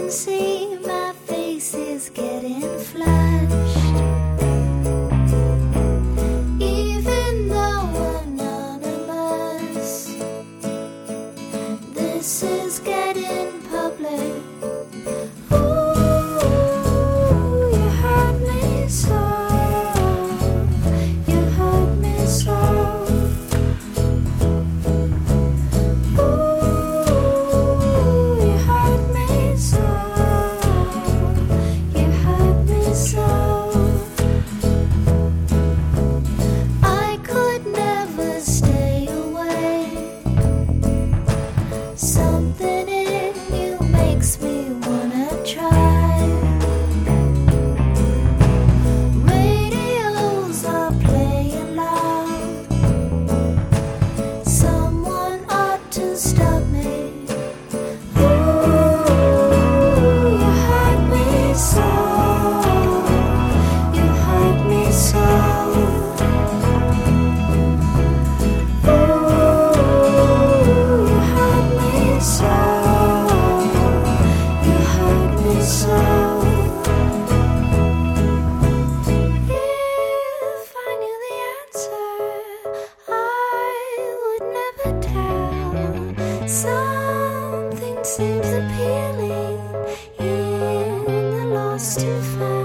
can see my face is getting flushed. Even though anonymous, this is getting public. Ooh, you hurt me so. You hurt me so. Something in you makes me wanna try. Radios are playing loud. Someone ought to stop me. Ooh, you hurt me so. You hurt me so. Something seems appealing in the lost to find.